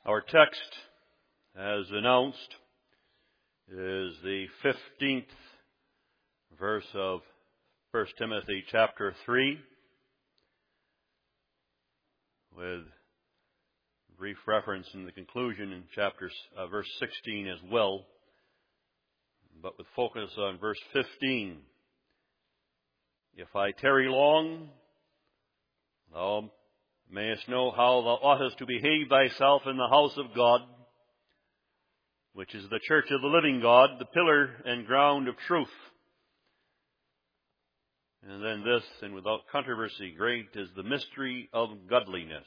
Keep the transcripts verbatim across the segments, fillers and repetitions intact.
Our text, as announced, is the fifteenth verse of First Timothy chapter three, with brief reference in the conclusion in chapter uh, verse sixteen as well, but with focus on verse fifteen. If I tarry long, thou mayest know how thou oughtest to behave thyself in the house of God, which is the church of the living God, the pillar and ground of truth. And then this, and without controversy, great is the mystery of godliness.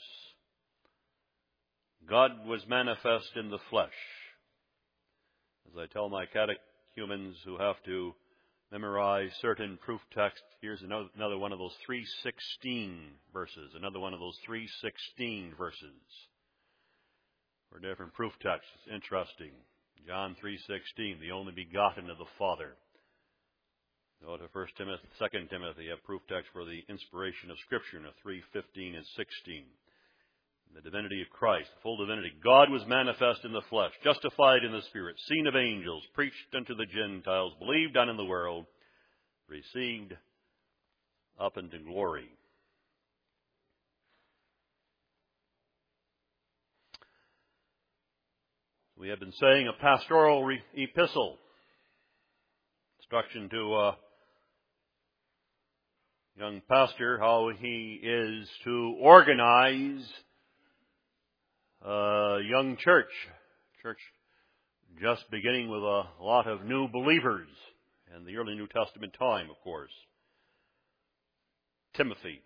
God was manifest in the flesh. As I tell my catechumens who have to memorize certain proof texts, here's another, another one of those three sixteen verses, another one of those three sixteen verses for different proof texts. It's interesting. John three sixteen, the only begotten of the Father. Go to First Timothy, Second Timothy, a proof text for the inspiration of Scripture in three fifteen and sixteen. The divinity of Christ, the full divinity. God was manifest in the flesh, justified in the Spirit, seen of angels, preached unto the Gentiles, believed on in the world, received up into glory. We have been saying a pastoral re- epistle, instruction to a young pastor how he is to organize a young church, church just beginning with a lot of new believers in the early New Testament time, of course. Timothy.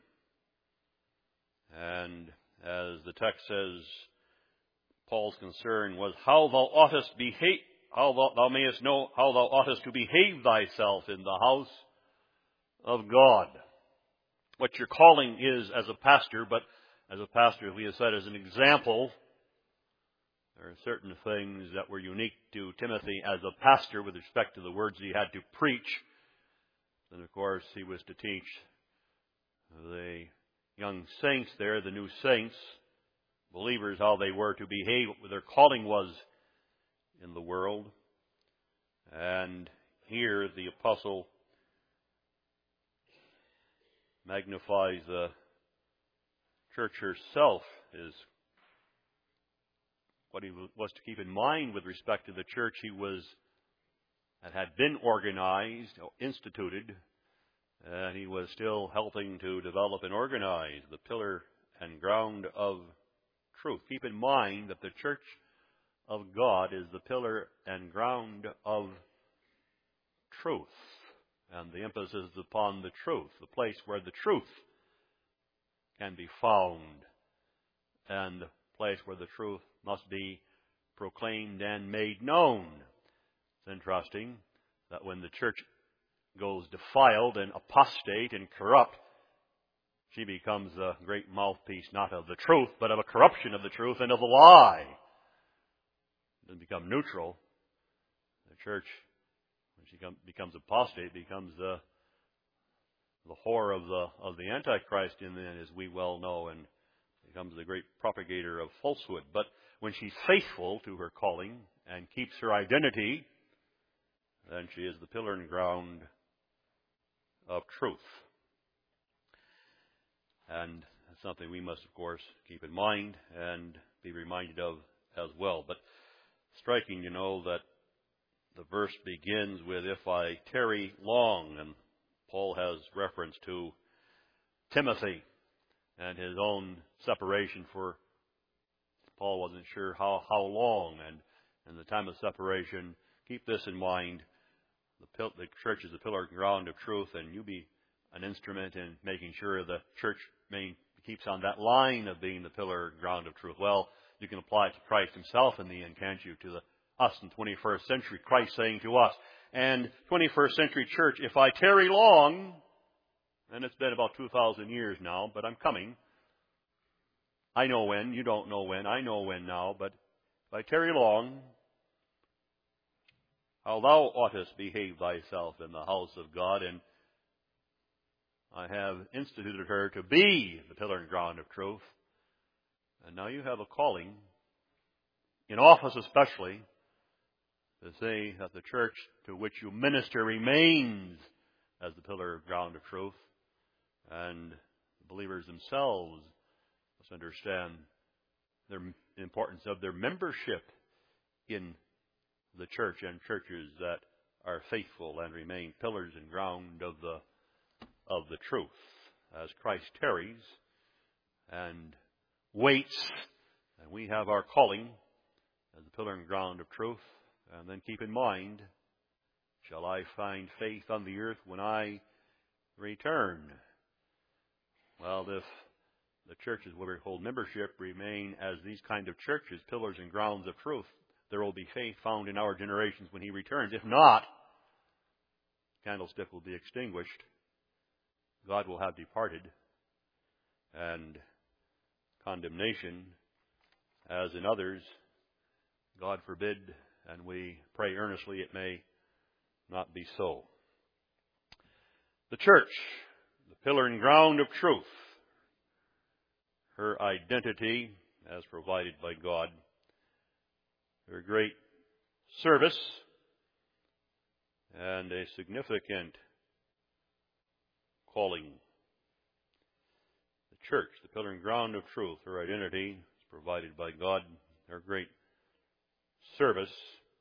And as the text says, Paul's concern was how thou oughtest behave, how thou, thou mayest know how thou oughtest to behave thyself in the house of God. What your calling is as a pastor, but as a pastor, we have said, as an example, there are certain things that were unique to Timothy as a pastor with respect to the words he had to preach. And of course, he was to teach the young saints there, the new saints, believers, how they were to behave, what their calling was in the world. And here the apostle magnifies the church herself, is what he was to keep in mind with respect to the church he was, that had been organized, instituted, and he was still helping to develop and organize the pillar and ground of truth. Keep in mind that the church of God is the pillar and ground of truth. And the emphasis is upon the truth, the place where the truth can be found, and the place where the truth must be proclaimed and made known. It's interesting that when the church goes defiled and apostate and corrupt, she becomes a great mouthpiece not of the truth, but of a corruption of the truth and of the lie. It doesn't become neutral. The church, when she becomes apostate, becomes the the whore of the of the Antichrist, in then, as we well know, and becomes the great propagator of falsehood. But when she's faithful to her calling and keeps her identity, then she is the pillar and ground of truth. And that's something we must, of course, keep in mind and be reminded of as well. But striking, you know, that the verse begins with, if I tarry long, and Paul has reference to Timothy and his own separation, for Paul wasn't sure how, how long, and, and the time of separation. Keep this in mind. The, pil- the church is the pillar and ground of truth, and you be an instrument in making sure the church main, keeps on that line of being the pillar and ground of truth. Well, you can apply it to Christ himself in the end, can't you? To the, us in the twenty-first century, Christ saying to us, and twenty-first century church, if I tarry long, and it's been about two thousand years now, but I'm coming. I know when, you don't know when, I know when now, but if I tarry long, how thou oughtest behave thyself in the house of God, and I have instituted her to be the pillar and ground of truth. And now you have a calling in office especially, to say that the church to which you minister remains as the pillar of ground of truth, and believers themselves must understand the importance of their membership in the church and churches that are faithful and remain pillars and ground of the of the truth. As Christ tarries and waits, and we have our calling as the pillar and ground of truth, and then keep in mind, shall I find faith on the earth when I return? Well, if the churches where we hold membership remain as these kind of churches, pillars and grounds of truth, there will be faith found in our generations when He returns. If not, the candlestick will be extinguished. God will have departed, and condemnation, as in others, God forbid, and we pray earnestly it may not be so. The church, the pillar and ground of truth, her identity as provided by God, her great service, and a significant calling. The church, the pillar and ground of truth, her identity is provided by God, her great service,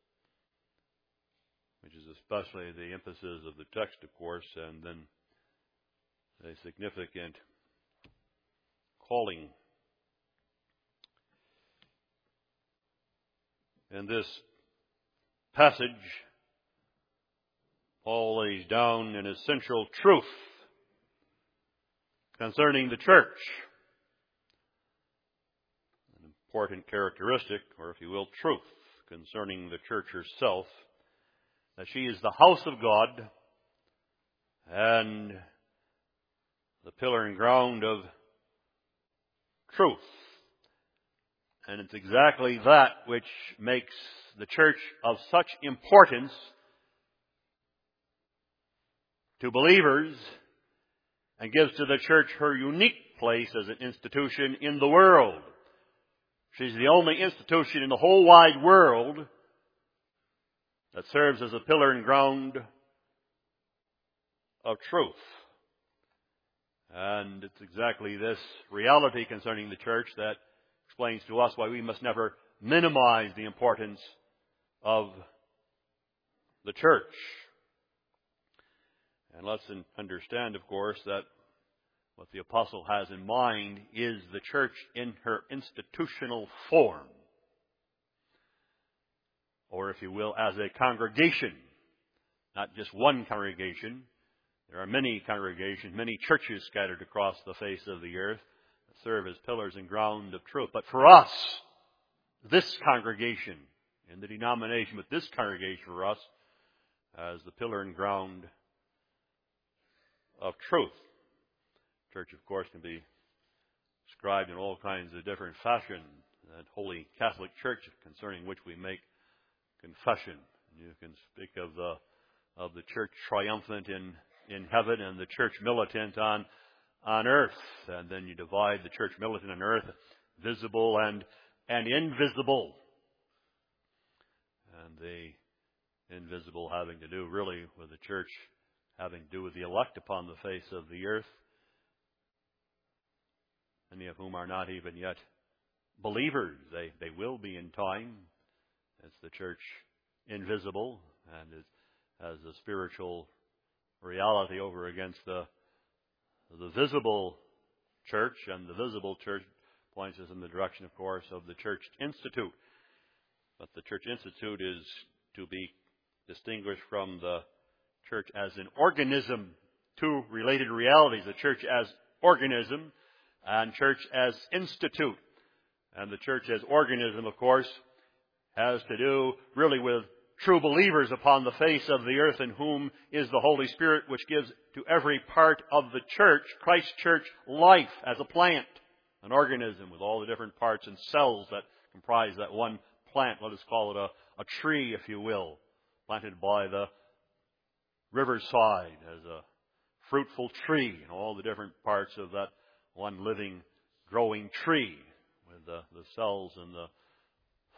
which is especially the emphasis of the text, of course, and then a significant calling. In this passage, Paul lays down an essential truth concerning the church. An important characteristic, or if you will, truth concerning the church herself, that she is the house of God and the pillar and ground of truth. And it's exactly that which makes the church of such importance to believers and gives to the church her unique place as an institution in the world. She's the only institution in the whole wide world that serves as a pillar and ground of truth. And it's exactly this reality concerning the church that explains to us why we must never minimize the importance of the church. And let's understand, of course, that what the apostle has in mind is the church in her institutional form. Or, if you will, as a congregation. Not just one congregation. There are many congregations, many churches scattered across the face of the earth that serve as pillars and ground of truth. But for us, this congregation, in the denomination, but this congregation for us, as the pillar and ground of truth. Church, of course, can be described in all kinds of different fashions. That Holy Catholic Church, concerning which we make confession. You can speak of the of the church triumphant in, in heaven and the church militant on on earth. And then you divide the church militant on earth, visible and and invisible. And the invisible having to do really with the church having to do with the elect upon the face of the earth, many of whom are not even yet believers. They they will be in time. It's the church invisible and is, has a spiritual reality over against the the visible church, and the visible church points us in the direction, of course, of the church institute. But the church institute is to be distinguished from the church as an organism. Two related realities: the church as organism and church as institute. And the church as organism, of course, has to do really with true believers upon the face of the earth, in whom is the Holy Spirit, which gives to every part of the church, Christ's church, life as a plant, an organism with all the different parts and cells that comprise that one plant. Let us call it a, a tree, if you will, planted by the riverside as a fruitful tree, and all the different parts of that one living, growing tree with the, the cells and the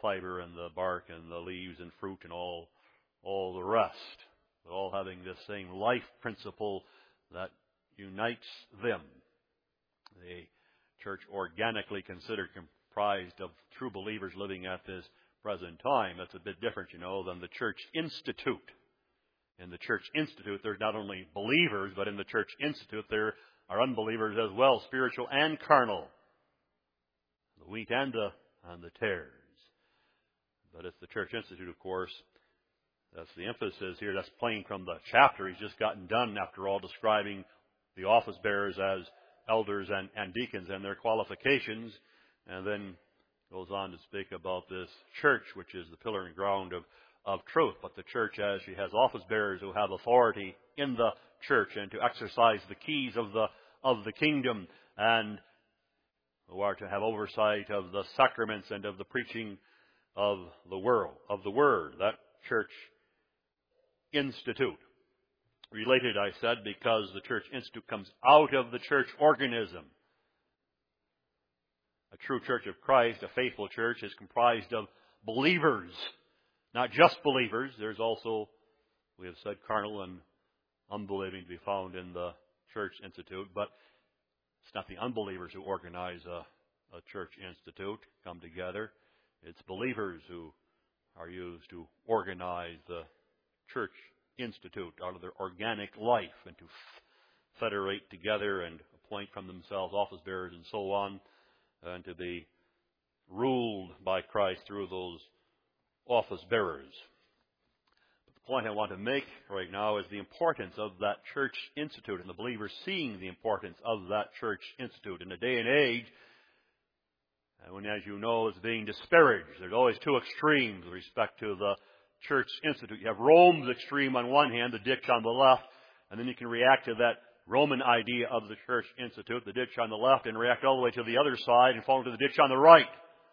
fiber and the bark and the leaves and fruit and all, all the rest. But all having this same life principle that unites them. The church organically considered comprised of true believers living at this present time. That's a bit different, you know, than the church institute. In the church institute, there's not only believers, but in the church institute there are unbelievers as well, spiritual and carnal. The wheat and the, and the tares. But it's the church institute, of course. That's the emphasis here. That's plain from the chapter. He's just gotten done, after all, describing the office bearers as elders and, and deacons and their qualifications. And then goes on to speak about this church, which is the pillar and ground of, of truth. But the church, as she has office bearers who have authority in the church and to exercise the keys of the of the kingdom, and who are to have oversight of the sacraments and of the preaching of the world, of the word. That church institute. Related, I said, because the church institute comes out of the church organism. A true church of Christ, a faithful church, is comprised of believers. Not just believers. There's also, we have said, carnal and unbelieving to be found in the church institute. But it's not the unbelievers who organize a, a church institute, come together. It's believers who are used to organize the church institute out of their organic life and to f- federate together and appoint from themselves office bearers and so on, and to be ruled by Christ through those office bearers. But the point I want to make right now is the importance of that church institute and the believers seeing the importance of that church institute. In a day and age when, as you know, it's being disparaged. There's always two extremes with respect to the church institute. You have Rome's extreme on one hand, the ditch on the left, and then you can react to that Roman idea of the church institute, the ditch on the left, and react all the way to the other side and fall into the ditch on the right.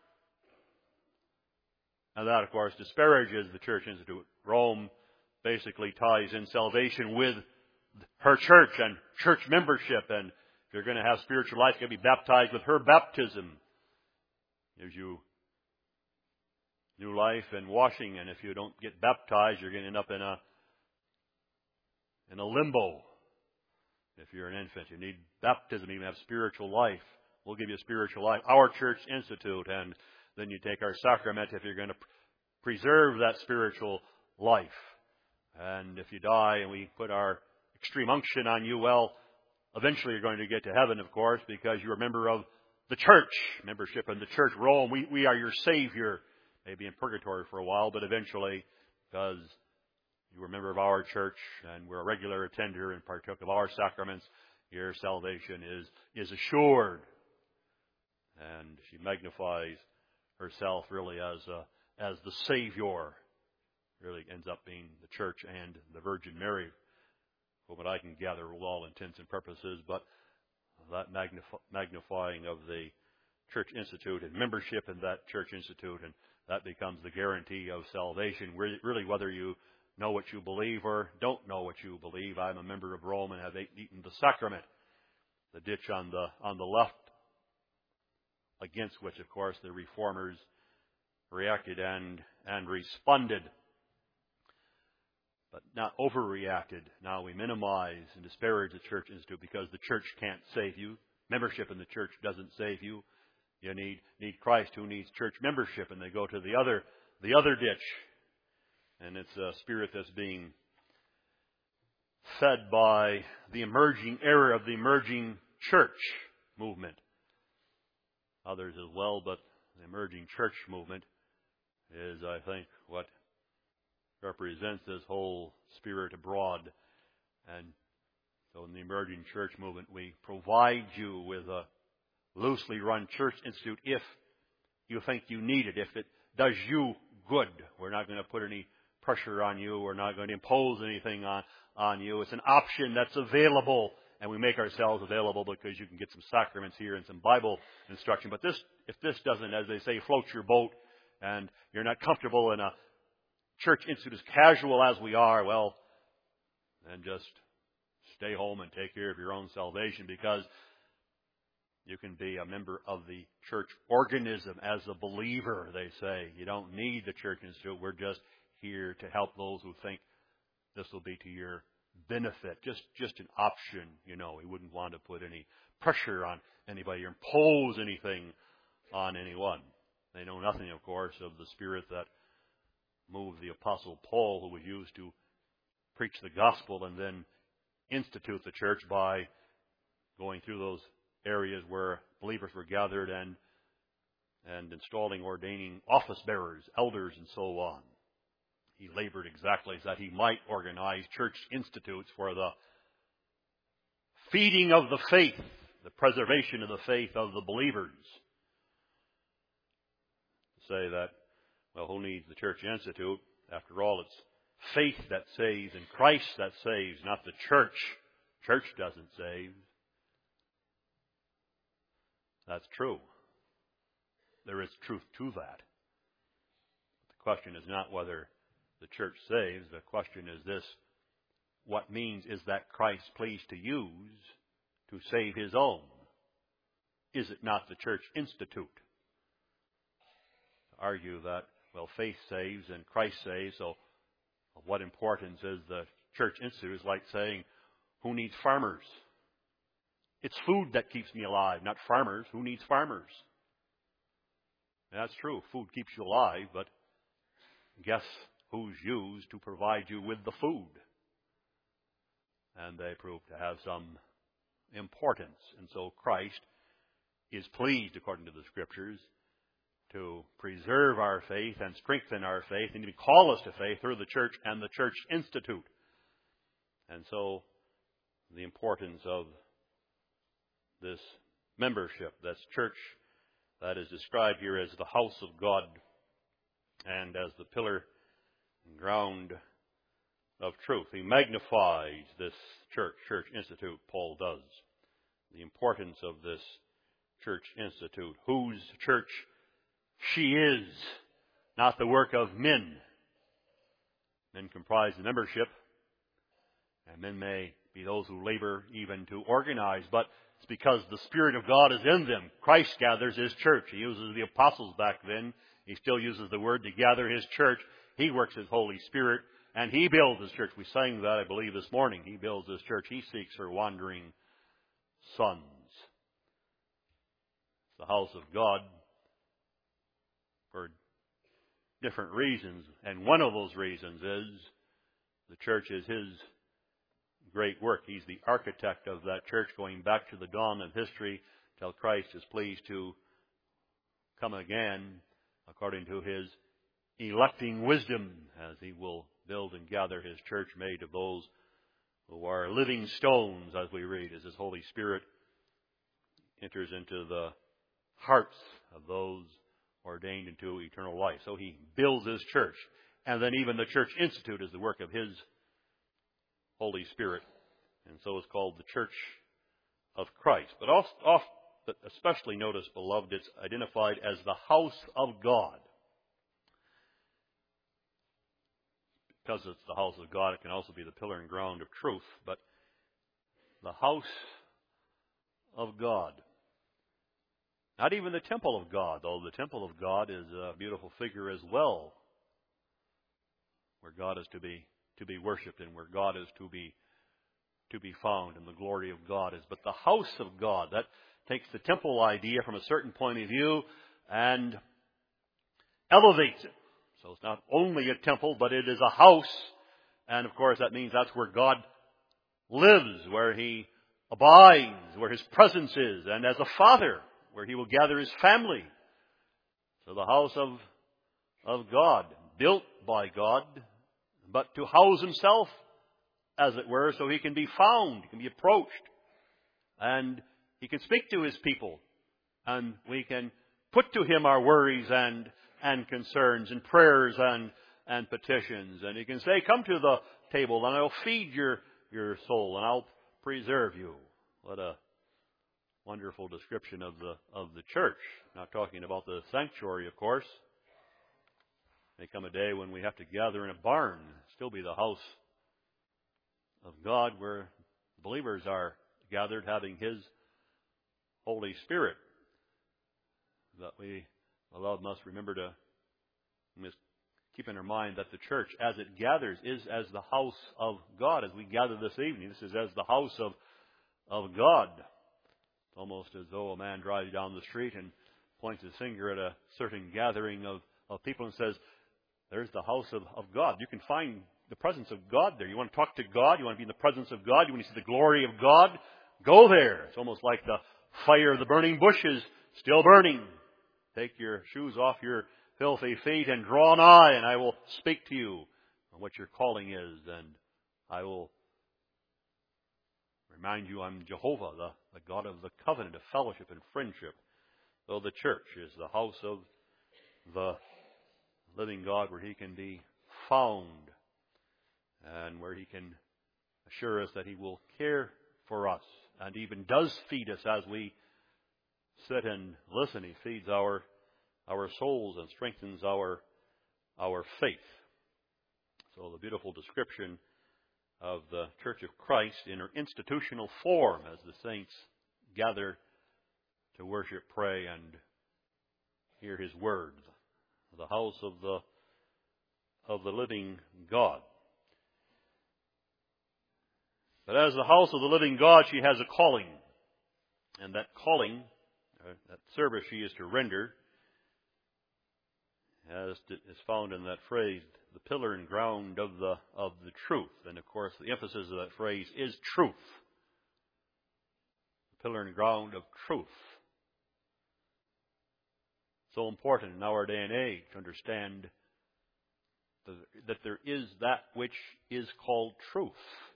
And that, of course, disparages the church institute. Rome basically ties in salvation with her church and church membership. And if you're going to have spiritual life, you're going to be baptized with her baptism. Gives you new life and washing, and if you don't get baptized, you're going to end up in a in a limbo. If you're an infant, you need baptism, you have spiritual life. We'll give you a spiritual life. Our church institute, and then you take our sacrament if you're going to preserve that spiritual life. And if you die and we put our extreme unction on you, well, eventually you're going to get to heaven, of course, because you're a member of the church, membership in the church. Rome, we, we are your Savior. Maybe in purgatory for a while, but eventually, because you were a member of our church and we're a regular attender and partook of our sacraments, your salvation is, is assured. And she magnifies herself really as a, as the Savior. Really ends up being the church and the Virgin Mary, from what I can gather, with all intents and purposes. But that magnif- magnifying of the church institute and membership in that church institute, and that becomes the guarantee of salvation. Really, whether you know what you believe or don't know what you believe. I'm a member of Rome and have eaten the sacrament. The ditch on the on the left, against which, of course, the reformers reacted and and responded, but not overreacted. Now we minimize and disparage the church institute because the church can't save you. Membership in the church doesn't save you. You need need Christ, who needs church membership, and they go to the other the other ditch. And it's a spirit that's being fed by the emerging era of the emerging church movement. Others as well, but the emerging church movement is, I think, what represents this whole spirit abroad. And so in the emerging church movement, we provide you with a loosely run church institute if you think you need it, if it does you good. We're not going to put any pressure on you. We're not going to impose anything on, on you. It's an option that's available, and we make ourselves available because you can get some sacraments here and some Bible instruction. But this, if this doesn't, as they say, float your boat, and you're not comfortable in a church institute as casual as we are, well, then just stay home and take care of your own salvation, because You can be a member of the church organism as a believer, they say. You don't need the church institute. We're just here to help those who think this will be to your benefit. Just just an option, you know. We wouldn't want to put any pressure on anybody or impose anything on anyone. They know nothing, of course, of the spirit that moved the Apostle Paul, who was used to preach the gospel and then institute the church by going through those areas where believers were gathered and and installing, ordaining office bearers, elders, and so on. He labored exactly as that he might organize church institutes for the feeding of the faith, the preservation of the faith of the believers. Say that, well, who needs the church institute? After all, it's faith that saves and Christ that saves, not the church. Church doesn't save. That's true. There is truth to that. The question is not whether the church saves. The question is this: what means is that Christ pleased to use to save his own? Is it not the church institute? To argue that, well, faith saves and Christ saves, so of what importance is the church institute is like saying, who needs farmers? It's food that keeps me alive, not farmers. Who needs farmers? That's true. Food keeps you alive, but guess who's used to provide you with the food? And they prove to have some importance. And so Christ is pleased, according to the Scriptures, to preserve our faith and strengthen our faith and to call us to faith through the church and the church institute. And so the importance of this membership, this church that is described here as the house of God and as the pillar and ground of truth. He magnifies this church, church institute, Paul does. The importance of this church institute, whose church she is, not the work of men. Men comprise the membership, and men may be those who labor even to organize, but it's because the Spirit of God is in them. Christ gathers his church. He uses the apostles back then. He still uses the word to gather his church. He works his Holy Spirit, and he builds his church. We sang that, I believe, this morning. He builds his church. He seeks her wandering sons. It's the house of God for different reasons, and one of those reasons is the church is his great work. He's the architect of that church going back to the dawn of history till Christ is pleased to come again according to his electing wisdom, as he will build and gather his church made of those who are living stones, as we read, as his Holy Spirit enters into the hearts of those ordained into eternal life. So he builds his church. And then even the church institute is the work of his Holy Spirit. And so it's called the Church of Christ. But also, but especially notice, beloved, it's identified as the house of God. Because it's the house of God, it can also be the pillar and ground of truth. But the house of God. Not even the temple of God, though the temple of God is a beautiful figure as well, where God is to be to be worshipped and where God is to be to be found and the glory of God is. But the house of God, that takes the temple idea from a certain point of view and elevates it. So it's not only a temple, but it is a house. And of course that means that's where God lives, where he abides, where his presence is, and as a father, where he will gather his family. So the house of, of God, built by God, but to house himself, as it were, so he can be found, he can be approached, and he can speak to his people, and we can put to him our worries and and concerns and prayers and and petitions, and he can say, come to the table and I'll feed your your soul and I'll preserve you. What a wonderful description of the of the church. Not talking about the sanctuary, of course. May come a day when we have to gather in a barn, still be the house of God, where believers are gathered, having his Holy Spirit that we, beloved, must remember to must keep in our mind that the church, as it gathers, is as the house of God. As we gather this evening, this is as the house of, of God. It's almost as though a man drives down the street and points his finger at a certain gathering of, of people and says, there's the house of, of God. You can find the presence of God there. You want to talk to God? You want to be in the presence of God? You want to see the glory of God? Go there. It's almost like the fire of the burning bushes still burning. Take your shoes off your filthy feet and draw nigh, and I will speak to you on what your calling is, and I will remind you I'm Jehovah, the, the God of the covenant of fellowship and friendship. So the church is the house of the living God, where He can be found and where He can assure us that He will care for us and even does feed us as we sit and listen. He feeds our our souls and strengthens our our faith. So the beautiful description of the Church of Christ in her institutional form as the saints gather to worship, pray, and hear His word. The house of the of the living God. But as the house of the living God, she has a calling. And that calling, uh, that service she is to render, as to, is found in that phrase, the pillar and ground of the of the truth. And of course, the emphasis of that phrase is truth. The pillar and ground of truth. So important in our day and age to understand the, that there is that which is called truth.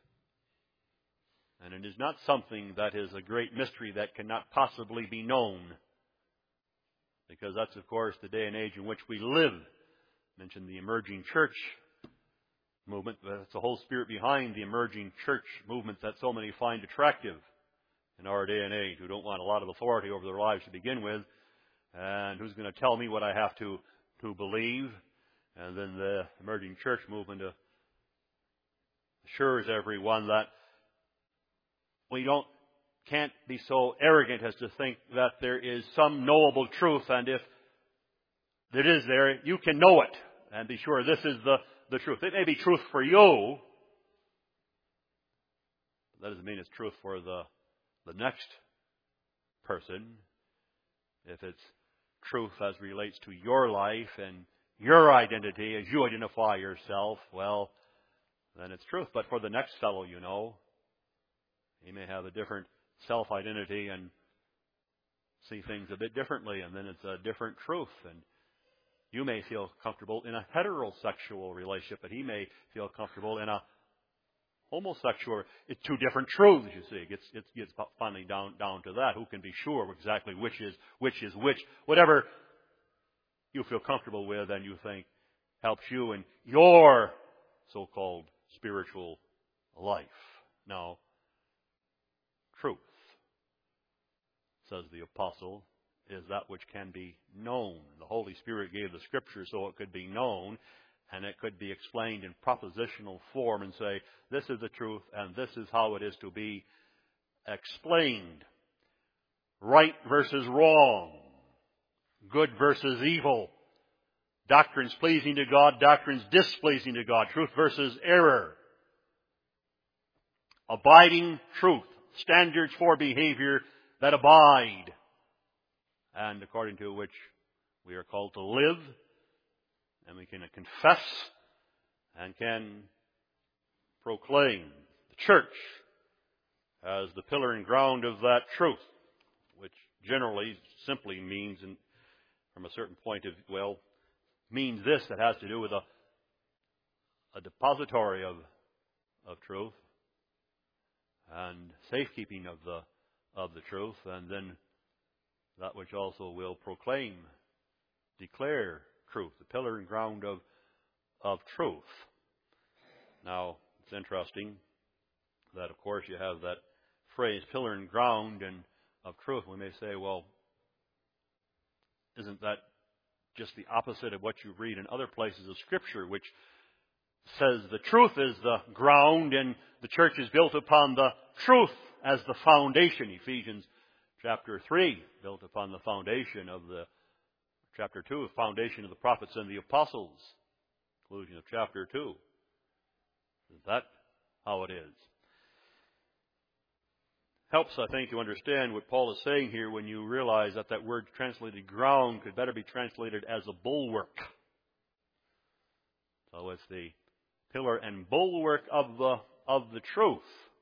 And it is not something that is a great mystery that cannot possibly be known. Because that's, of course, the day and age in which we live. I mentioned the emerging church movement. That's the whole spirit behind the emerging church movement that so many find attractive in our day and age, who don't want a lot of authority over their lives to begin with. And who's going to tell me what I have to, to believe? And then the emerging church movement assures everyone that we don't can't be so arrogant as to think that there is some knowable truth, and if it is there, you can know it and be sure this is the, the truth. It may be truth for you, but that doesn't mean it's truth for the, the next person. If it's truth as relates to your life and your identity as you identify yourself, well, then it's truth. But for the next fellow, you know, he may have a different self-identity and see things a bit differently, and then it's a different truth. And you may feel comfortable in a heterosexual relationship, but he may feel comfortable in a homosexual. It's two different truths, you see. It gets, it gets finally down, down to that. Who can be sure exactly which is which is which? Whatever you feel comfortable with and you think helps you in your so-called spiritual life. Now, truth, says the apostle, is that which can be known. The Holy Spirit gave the Scripture so it could be known, and it could be explained in propositional form and say, this is the truth, and this is how it is to be explained. Right versus wrong. Good versus evil. Doctrines pleasing to God, doctrines displeasing to God. Truth versus error. Abiding truth. Standards for behavior that abide, and according to which we are called to live, and we can confess and can proclaim. The church as the pillar and ground of that truth, which generally simply means, in, from a certain point of well, means this, that has to do with a, a depository of of truth and safekeeping of the of the truth, and then that which also will proclaim, declare truth, the pillar and ground of of truth. Now, it's interesting that, of course, you have that phrase, pillar and ground and of truth. We may say, well, isn't that just the opposite of what you read in other places of Scripture, which says the truth is the ground and the church is built upon the truth as the foundation. Ephesians chapter three, built upon the foundation of the, chapter two, the foundation of the prophets and the apostles. Conclusion of chapter two. Is that how it is? Helps, I think, to understand what Paul is saying here when you realize that that word translated ground could better be translated as a bulwark. So it's the pillar and bulwark of the, of the truth.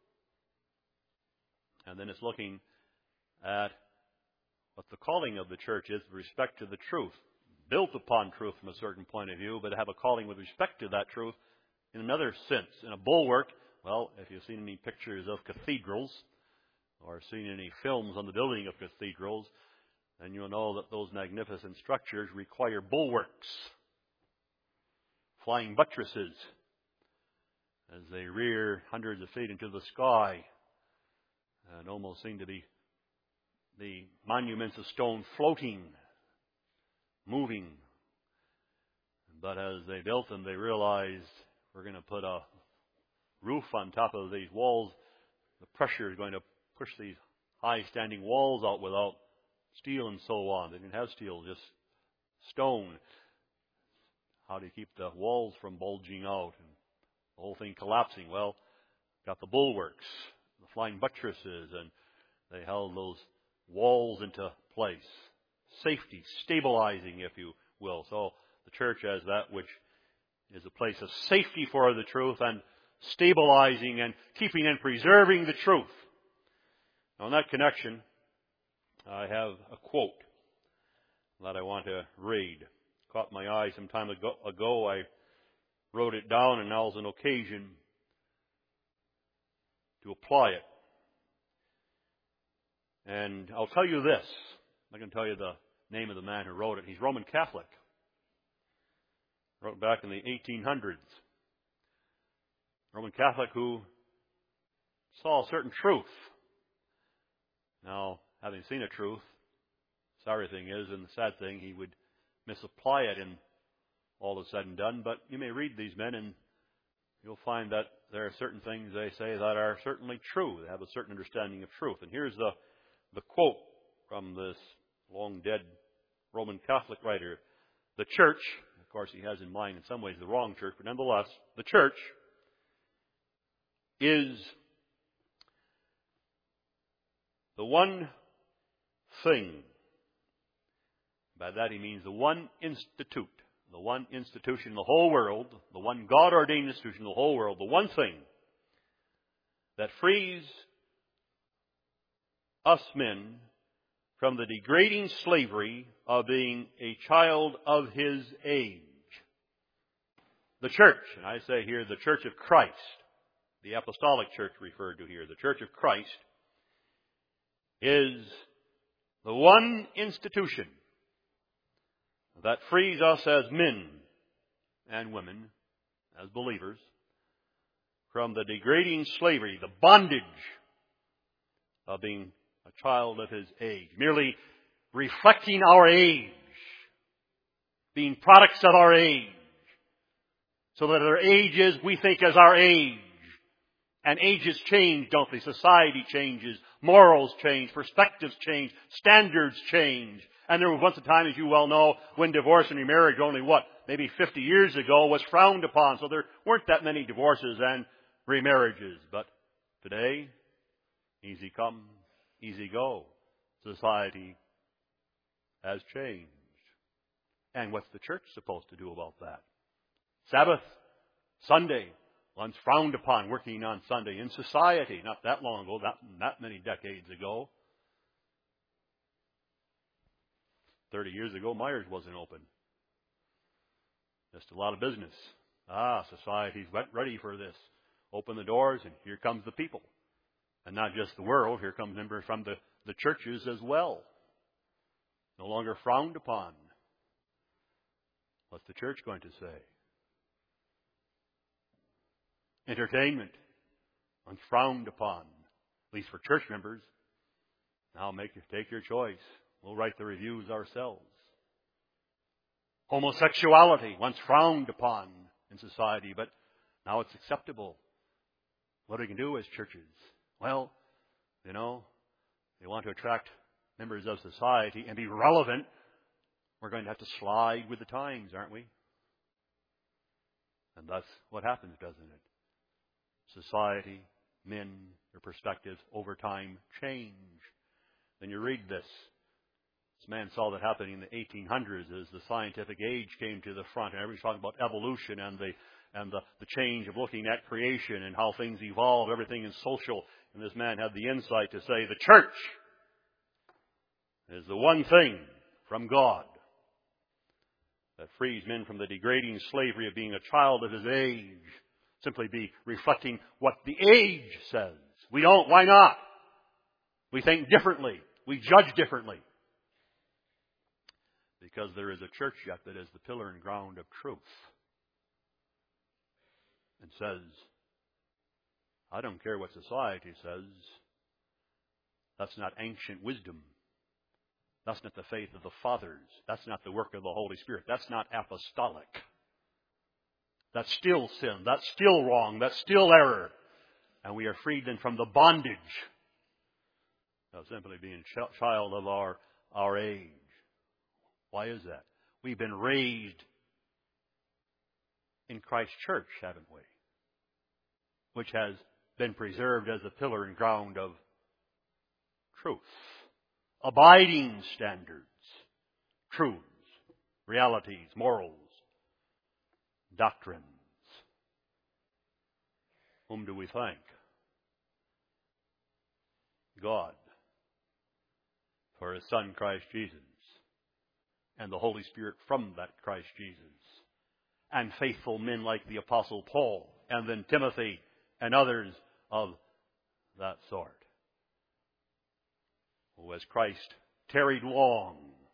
And then it's looking at what the calling of the church is with respect to the truth. Built upon truth from a certain point of view, but have a calling with respect to that truth in another sense. In a bulwark, well, if you've seen any pictures of cathedrals or seen any films on the building of cathedrals, then you'll know that those magnificent structures require bulwarks, flying buttresses, as they rear hundreds of feet into the sky and almost seem to be the monuments of stone floating, moving. But as they built them, they realized we're going to put a roof on top of these walls. The pressure is going to push these high-standing walls out without steel and so on. They didn't have steel, just stone. How do you keep the walls from bulging out and the whole thing collapsing? Well, got the bulwarks, the flying buttresses, and they held those walls into place. Safety, stabilizing, if you will. So the church as that which is a place of safety for the truth and stabilizing and keeping and preserving the truth. Now, in that connection, I have a quote that I want to read. Caught my eye some time ago. ago. I wrote it down, and now is an occasion to apply it. And I'll tell you this. I'm not going to tell you the name of the man who wrote it. He's Roman Catholic. Wrote back in the eighteen hundreds. Roman Catholic who saw a certain truth. Now, having seen a truth, sorry thing is, and the sad thing, he would misapply it in all is said and done. But you may read these men and you'll find that there are certain things they say that are certainly true. They have a certain understanding of truth. And here's the, the quote from this long-dead Roman Catholic writer. The church, of course he has in mind in some ways the wrong church, but nonetheless, the church is the one thing. By that he means the one institute, the one institution in the whole world, the one God-ordained institution in the whole world, the one thing that frees us men from the degrading slavery of being a child of His age. The church, and I say here the Church of Christ, the apostolic church referred to here, the Church of Christ, is the one institution that frees us as men and women, as believers, from the degrading slavery, the bondage of being a child of His age, merely reflecting our age, being products of our age, so that our ages we think as our age. And ages change, don't they? Society changes, morals change, perspectives change, standards change. And there was once a time, as you well know, when divorce and remarriage only, what, maybe fifty years ago was frowned upon. So there weren't that many divorces and remarriages. But today, easy come, easy go. Society has changed. And what's the church supposed to do about that? Sabbath, Sunday, once frowned upon, working on Sunday in society, not that long ago, not that many decades ago. Thirty years ago, Myers wasn't open. Just a lot of business. Ah, society's ready for this. Open the doors, and here comes the people. And not just the world, here comes members from the, the churches as well. No longer frowned upon. What's the church going to say? Entertainment, once frowned upon, at least for church members. Now make take your choice. We'll write the reviews ourselves. Homosexuality, once frowned upon in society, but now it's acceptable. What do we can do as churches? Well, you know, they want to attract members of society and be relevant, we're going to have to slide with the times, aren't we? And that's what happens, doesn't it? Society, men, their perspectives over time change. Then you read this. This man saw that happening in the eighteen hundreds as the scientific age came to the front, and everybody's talking about evolution and the and the, the change of looking at creation and how things evolve, everything is social. And this man had the insight to say the church is the one thing from God that frees men from the degrading slavery of being a child of his age. Simply be reflecting what the age says. We don't. Why not? We think differently. We judge differently. Because there is a church yet that is the pillar and ground of truth. And says, I don't care what society says. That's not ancient wisdom. That's not the faith of the fathers. That's not the work of the Holy Spirit. That's not apostolic. That's still sin. That's still wrong. That's still error. And we are freed then from the bondage of simply being a child of our, our age. Why is that? We've been raised in Christ's church, haven't we? Which has been preserved as a pillar and ground of truth. Abiding standards, truths, realities, morals, doctrines. Whom do we thank? God for His Son, Christ Jesus, and the Holy Spirit from that Christ Jesus, and faithful men like the Apostle Paul, and then Timothy, and others of that sort. Who, as Christ tarried long,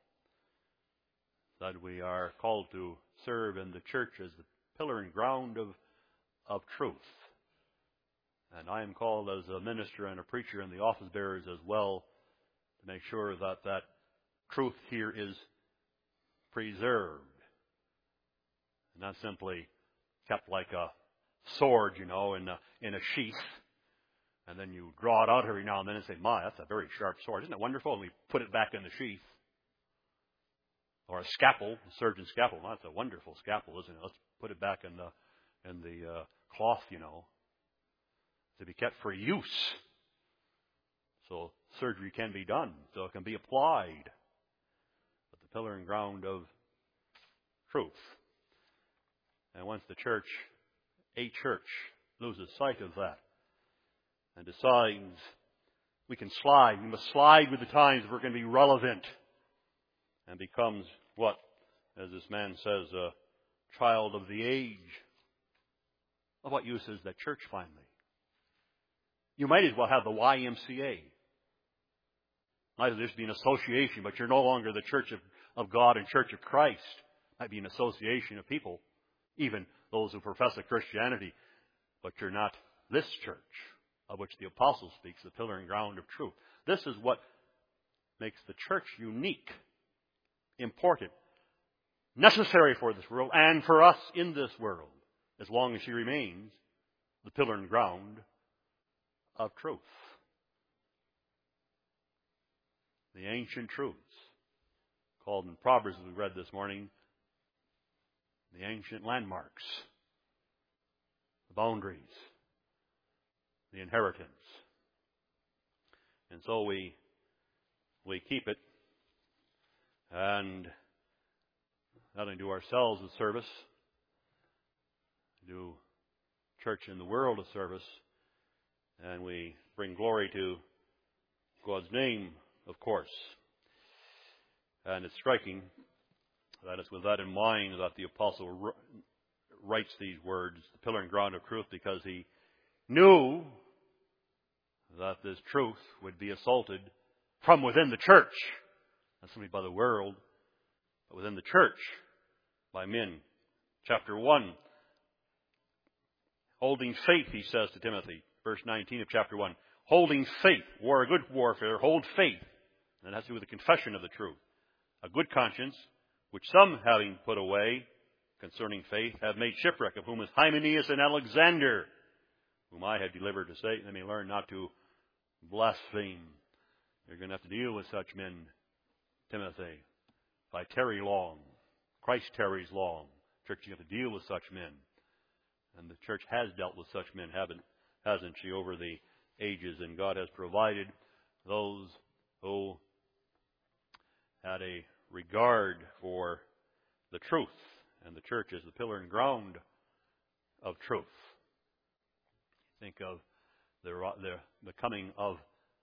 that we are called to serve in the church as the pillar and ground of, of truth. And I am called as a minister and a preacher and the office bearers as well to make sure that that truth here is preserved. And not simply kept like a sword, you know, in a, in a sheath. And then you draw it out every now and then and say, my, that's a very sharp sword. Isn't it wonderful? And we put it back in the sheath. Or a scalpel, a surgeon's scalpel. Well, that's a wonderful scalpel, isn't it? Let's put it back in the, in the uh, cloth, you know, to be kept for use. So surgery can be done, so it can be applied. But the pillar and ground of truth. And once the church, a church, loses sight of that, and decides we can slide. We must slide with the times if we're going to be relevant. And becomes what, as this man says, a child of the age. Of what use is that church finally? You might as well have the Y M C A. Might as well just be an association, but you're no longer the church of, of God and church of Christ. Might be an association of people, even those who profess a Christianity, but you're not this church, of which the apostle speaks, the pillar and ground of truth. This is what makes the church unique, important, necessary for this world and for us in this world, as long as she remains the pillar and ground of truth. The ancient truths, called in Proverbs, as we read this morning, the ancient landmarks, the boundaries, the inheritance. And so we we keep it and not only do ourselves a service, do church in the world a service, and we bring glory to God's name, of course. And it's striking that it's with that in mind that the apostle writes these words, the pillar and ground of truth, because he knew that this truth would be assaulted from within the church, not simply by the world, but within the church by men. Chapter one, holding faith, he says to Timothy, verse nineteen of chapter one, holding faith, war a good warfare, hold faith. And that has to do with the confession of the truth. A good conscience, which some having put away concerning faith, have made shipwreck, of whom is Hymenaeus and Alexander, whom I had delivered to Satan, and may learn not to blaspheme. You're going to have to deal with such men, Timothy. If I tarry long, Christ tarries long. Church, you have to deal with such men. And the church has dealt with such men, haven't, hasn't she, over the ages. And God has provided those who had a regard for the truth. And the church is the pillar and ground of truth. Think of the, the, the coming of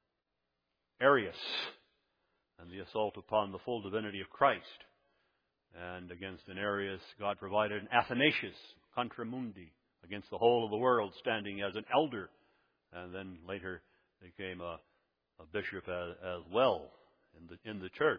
Arius and the assault upon the full divinity of Christ. And against an Arius, God provided an Athanasius, contra mundi, against the whole of the world, standing as an elder. And then later became a, a bishop as, as well in the, in the church.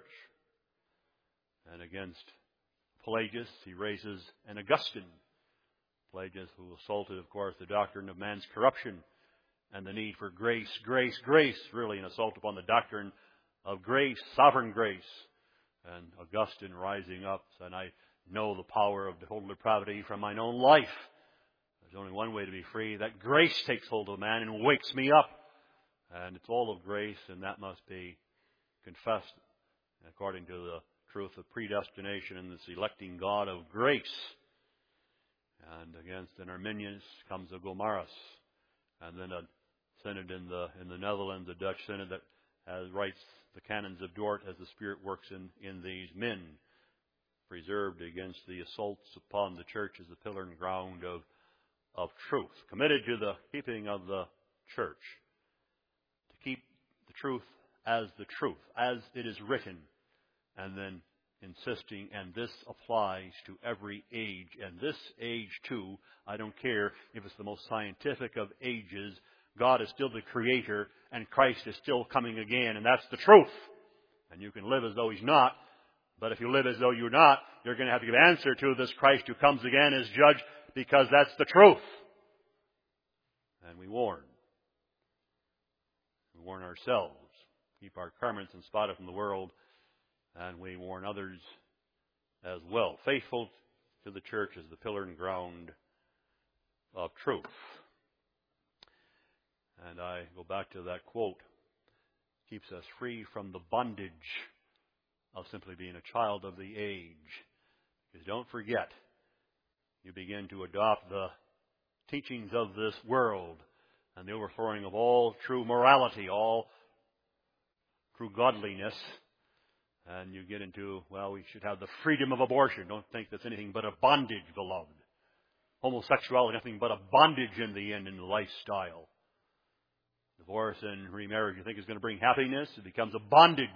And against Pelagius, he raises an Augustine. Pelagius, who assaulted, of course, the doctrine of man's corruption and the need for grace, grace, grace, really an assault upon the doctrine of grace, sovereign grace. And Augustine rising up, and I know the power of total depravity from mine own life. There's only one way to be free. That grace takes hold of man and wakes me up. And it's all of grace, and that must be confessed according to the truth of predestination and this electing God of grace. And against an Arminius comes a Gomarus. And then a synod in the in the Netherlands, a Dutch synod that has, writes the canons of Dort as the Spirit works in, in these men, preserved against the assaults upon the church as the pillar and ground of, of truth, committed to the keeping of the church, to keep the truth as the truth, as it is written, and then insisting, and this applies to every age, and this age too, I don't care if it's the most scientific of ages, God is still the Creator, and Christ is still coming again, and that's the truth. And you can live as though He's not, but if you live as though you're not, you're going to have to give answer to this Christ who comes again as judge, because that's the truth. And we warn. We warn ourselves. Keep our garments unspotted from the world, and we warn others as well. Faithful to the church as the pillar and ground of truth. And I go back to that quote. Keeps us free from the bondage of simply being a child of the age. Because don't forget, you begin to adopt the teachings of this world and the overthrowing of all true morality, all true godliness. And you get into, well, we should have the freedom of abortion. Don't think that's anything but a bondage, beloved. Homosexuality, nothing but a bondage in the end in the lifestyle. Divorce and remarriage, you think is going to bring happiness. It becomes a bondage.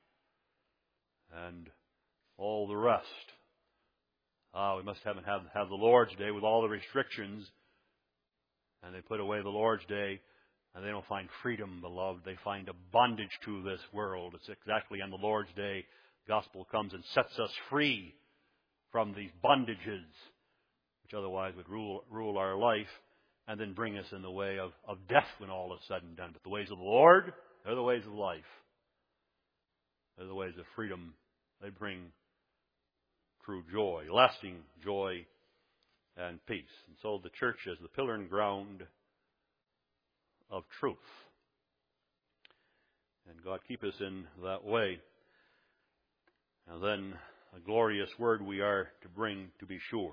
And all the rest. Ah, we must have, have, have the Lord's Day with all the restrictions. And they put away the Lord's Day, and they don't find freedom, beloved. They find a bondage to this world. It's exactly on the Lord's Day, the gospel comes and sets us free from these bondages, which otherwise would rule, rule our life, and then bring us in the way of, of death when all is said and done. But the ways of the Lord, they're the ways of life. They're the ways of freedom. They bring true joy, lasting joy and peace. And so the church is the pillar and ground of truth. And God keep us in that way. And then a glorious word we are to bring to be sure.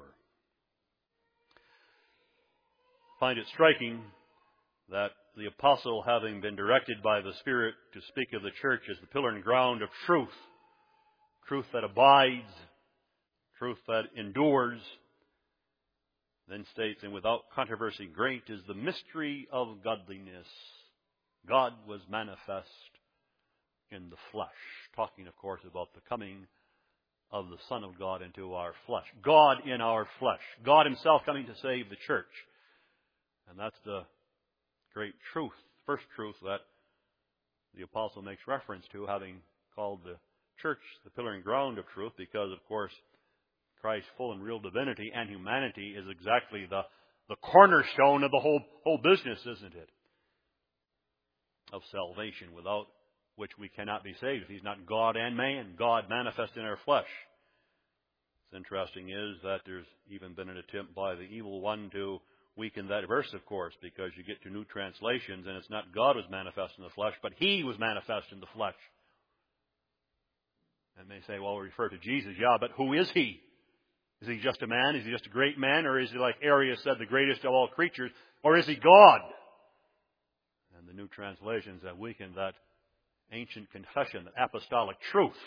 Find it striking that the apostle, having been directed by the Spirit to speak of the church as the pillar and ground of truth, truth that abides, truth that endures, then states, and without controversy, great is the mystery of godliness. God was manifest in the flesh. Talking, of course, about the coming of the Son of God into our flesh. God in our flesh. God Himself coming to save the church. And that's the great truth, first truth that the apostle makes reference to, having called the church the pillar and ground of truth, because, of course, Christ's full and real divinity and humanity is exactly the, the cornerstone of the whole, whole business, isn't it? Of salvation, without which we cannot be saved. If He's not God and man, God manifest in our flesh. What's interesting is that there's even been an attempt by the evil one to weaken that verse, of course, because you get to new translations and it's not God was manifest in the flesh, but He was manifest in the flesh. And they say, well, we refer to Jesus. Yeah, but who is He? Is He just a man? Is He just a great man? Or is He, like Arius said, the greatest of all creatures? Or is He God? And the new translations have weakened that ancient confession, that apostolic truth.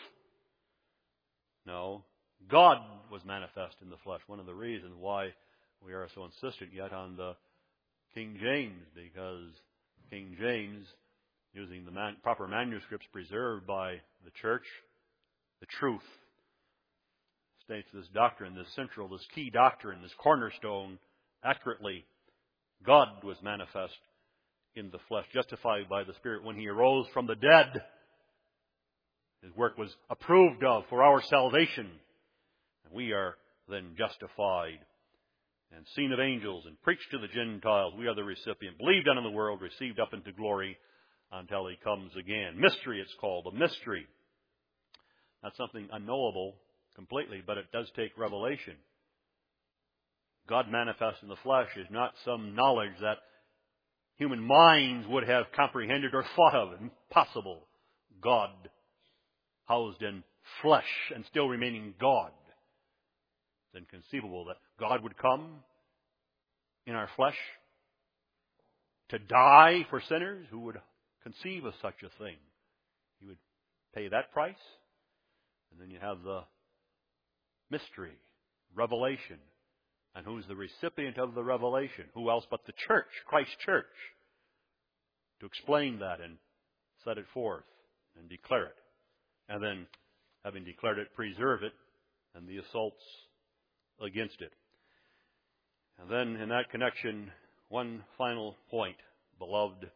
No, God was manifest in the flesh. One of the reasons why we are so insistent yet on the King James, because King James, using the man, proper manuscripts preserved by the church, the truth, states this doctrine, this central, this key doctrine, this cornerstone, accurately. God was manifest in the flesh, justified by the Spirit when He arose from the dead. His work was approved of for our salvation. And we are then justified and seen of angels and preached to the Gentiles. We are the recipient, believed on in the world, received up into glory until He comes again. Mystery, it's called, a mystery. Not something unknowable completely, but it does take revelation. God manifest in the flesh is not some knowledge that human minds would have comprehended or thought of. Impossible. God housed in flesh and still remaining God. It's inconceivable that God would come in our flesh to die for sinners. Who would conceive of such a thing? He would pay that price. And then you have the mystery, revelation. And who's the recipient of the revelation? Who else but the church, Christ's church, to explain that and set it forth and declare it. And then, having declared it, preserve it and the assaults against it. And then, in that connection, one final point, beloved.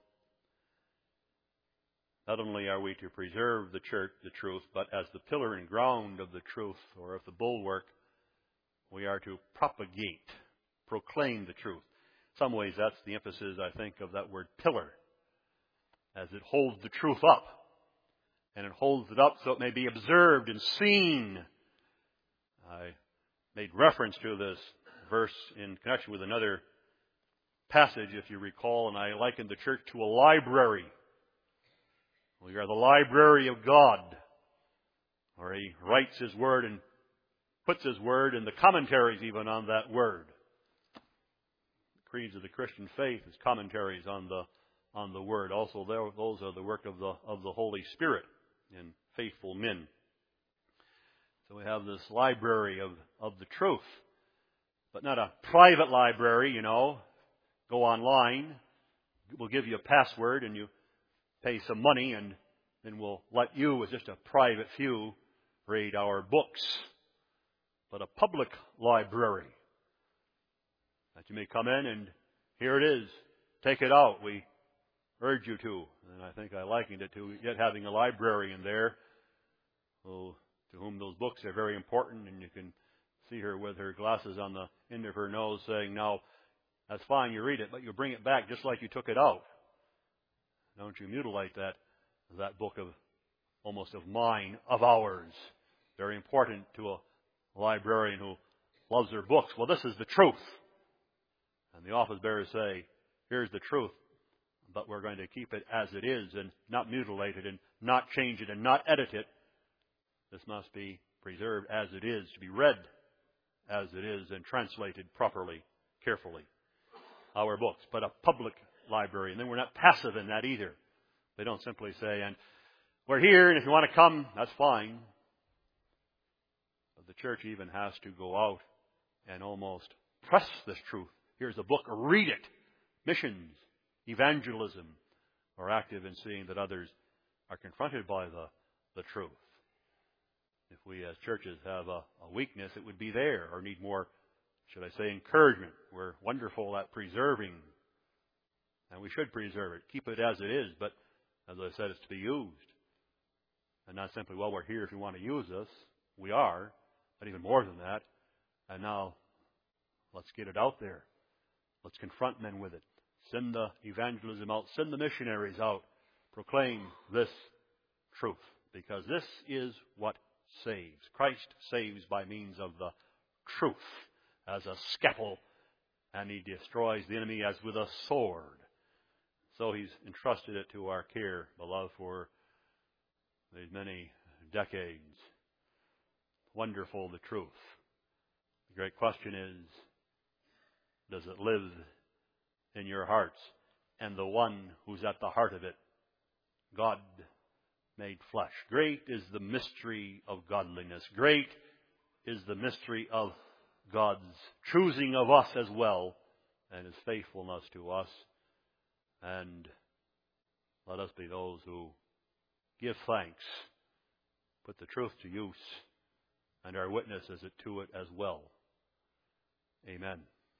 Not only are we to preserve the church, the truth, but as the pillar and ground of the truth, or of the bulwark, we are to propagate, proclaim the truth. In some ways, that's the emphasis, I think, of that word pillar, as it holds the truth up. And it holds it up so it may be observed and seen. I made reference to this verse in connection with another passage, if you recall, and I likened the church to a library. We are the library of God, where He writes His Word and puts His Word in the commentaries even on that Word. The creeds of the Christian faith is commentaries on the on the Word. Also, those are the work of the of the Holy Spirit in faithful men. So we have this library of, of the truth, but not a private library, you know. Go online, we'll give you a password and you pay some money, and then we'll let you, as just a private few, read our books. But a public library that you may come in and here it is. Take it out. We urge you to. And I think I likened it to yet having a librarian there, who, to whom those books are very important, and you can see her with her glasses on the end of her nose saying, now, that's fine, you read it, but you bring it back just like you took it out. Don't you mutilate that that book of almost of mine, of ours. Very important to a librarian who loves their books. Well, this is the truth. And the office bearers say, here's the truth, but we're going to keep it as it is and not mutilate it and not change it and not edit it. This must be preserved as it is, to be read as it is and translated properly, carefully. Our books, but a public library. And then we're not passive in that either. They don't simply say, and we're here, and if you want to come, that's fine. But the church even has to go out and almost press this truth. Here's a book, read it. Missions, evangelism are active in seeing that others are confronted by the, the truth. If we as churches have a, a weakness, it would be there, or need more, should I say, encouragement. We're wonderful at preserving, and we should preserve it. Keep it as it is, but as I said, it's to be used. And not simply, well, we're here if you want to use us. We are, but even more than that. And now, let's get it out there. Let's confront men with it. Send the evangelism out. Send the missionaries out. Proclaim this truth. Because this is what saves. Christ saves by means of the truth as a scalpel and He destroys the enemy as with a sword. So He's entrusted it to our care, beloved, for these many decades. Wonderful, the truth. The great question is, does it live in your hearts? And the one who's at the heart of it, God made flesh. Great is the mystery of godliness. Great is the mystery of God's choosing of us as well, and His faithfulness to us. And let us be those who give thanks, put the truth to use, and are witnesses to it as well. Amen.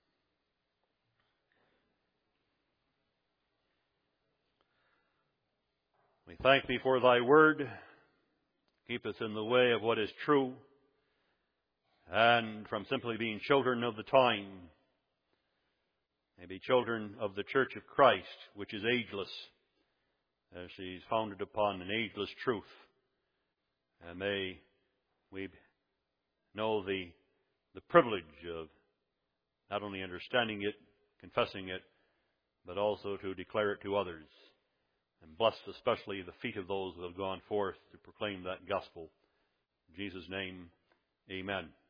We thank Thee for Thy word. Keep us in the way of what is true, and from simply being children of the time, may be children of the Church of Christ, which is ageless, as she's founded upon an ageless truth. And may we know the, the privilege of not only understanding it, confessing it, but also to declare it to others. And bless especially the feet of those who have gone forth to proclaim that gospel. In Jesus' name, amen.